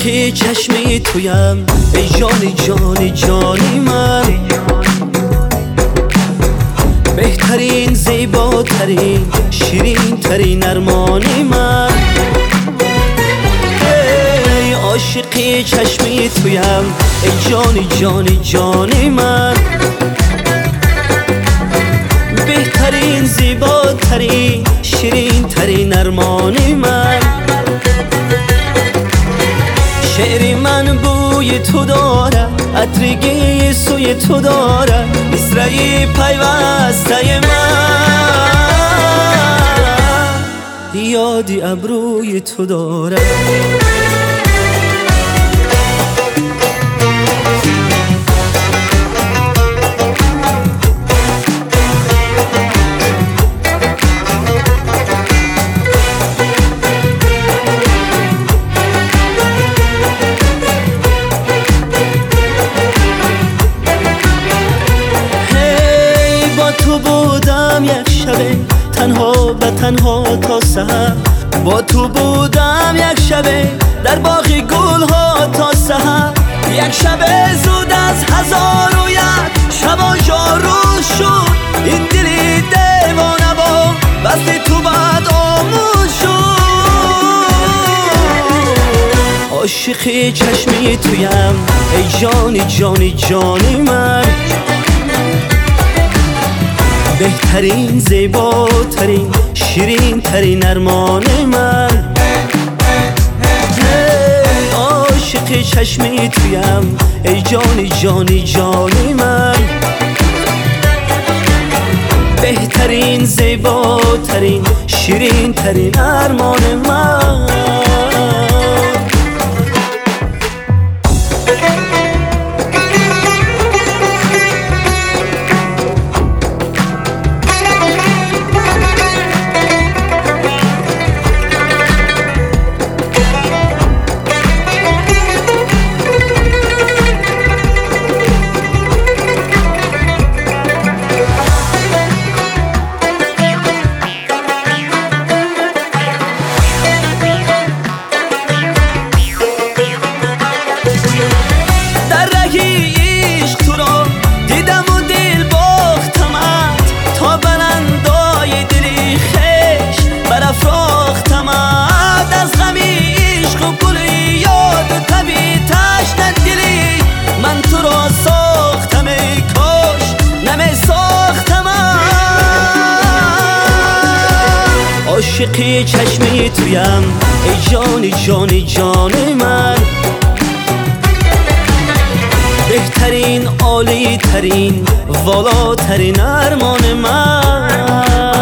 عاشقی چشمی تویم ای جانی جانی جانی من، بهترین زیباترین شیرین ترین ارمانی من. ای عاشقی چشمی تویم ای جانی جانی جانی من، بهترین زیباترین شیرین ترین ارمانی من. شعری من بوی تو داره، عطرگی سوی تو داره، مصرعی پیوسته من، یادی ابروی تو داره. یک شبه تنها به تنها تا سحر، با تو بودم یک شبه در باغ گل ها تا سحر. یک شبه زود از هزار و یک شب جارو شد، این دلی دیوانه با وصل تو بعد آمون شد. عاشقی چشمی تویم ای جانی جانی جانی من، بهترین زیباترین شیرین ترین ارمان من. عاشق چشمی تویم ای جانی جانی جانی من، بهترین زیباترین شیرین ترین ارمان من. عاشقی چشمی تویم ای جانی جانی جانی من، بهترین عالی ترین والاترین ارمان من.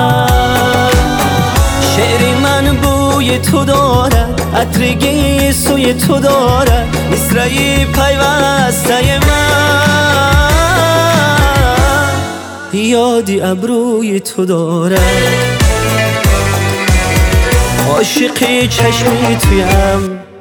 شعری من بوی تو داره، عطرگی سوی تو داره، مصرعی پیوسته من، یادی ابروی تو داره. عاشقی چشمی تویم